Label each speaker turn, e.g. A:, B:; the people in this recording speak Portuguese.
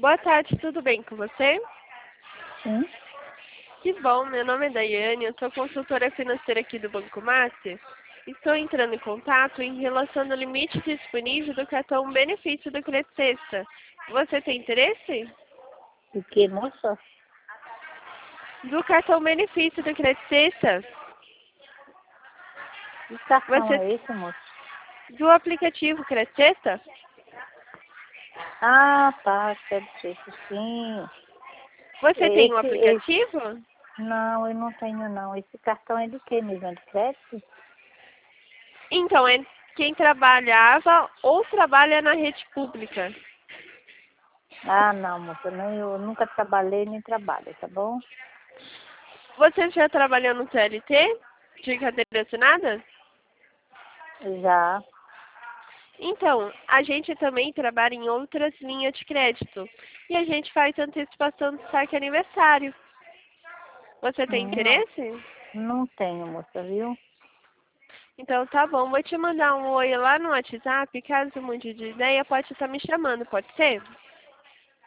A: Boa tarde, tudo bem com você?
B: Sim.
A: Que bom, meu nome é Daiane, eu sou consultora financeira aqui do Banco Master. Estou entrando em contato em relação ao limite disponível do cartão Benefício do Crédito Sexta. Você tem interesse?
B: O que, moça?
A: Do cartão Benefício do Crédito Sexta?
B: Que cartão
A: Você...
B: é esse, moça?
A: Do aplicativo Crédito Sexta?
B: Ah, tá, quer dizer que sim.
A: Você tem um
B: Esse,
A: aplicativo?
B: não, eu não tenho não. Esse cartão é de quê mesmo? É de crédito?
A: Então, é quem trabalhava ou trabalha na rede pública.
B: Ah, não, moça, não, eu nunca trabalhei nem trabalho, tá bom?
A: Você já trabalhou no CLT? De carteira assinada?
B: Já.
A: Então, a gente também trabalha em outras linhas de crédito. E a gente faz antecipação do saque aniversário. Você tem
B: Não,
A: interesse?
B: não tenho, moça, viu?
A: Então tá bom, vou te mandar um oi lá no WhatsApp. Caso mude de ideia, pode estar me chamando, pode ser?